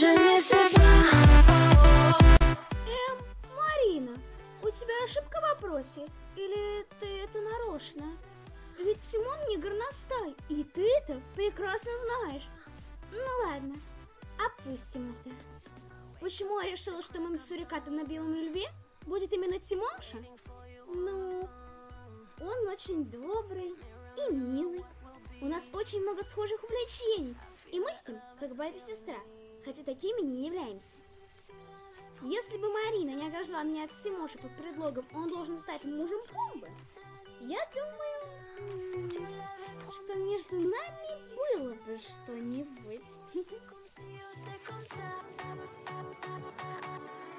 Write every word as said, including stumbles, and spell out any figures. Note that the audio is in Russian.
Эм, Марина, у тебя ошибка в вопросе? Или ты это нарочно? Ведь Тимон не горностай, и ты это прекрасно знаешь. Ну ладно, опустим это. Почему я решила, что моим сурикатом на белом льве будет именно Тимоша? Ну, он очень добрый и милый. У нас очень много схожих увлечений, и мы с ним как брат и сестра, хотя такими не являемся. Если бы Марина не ограждала меня от Тимоши под предлогом «он должен стать мужем Пумбы», я думаю, что между нами было бы что-нибудь.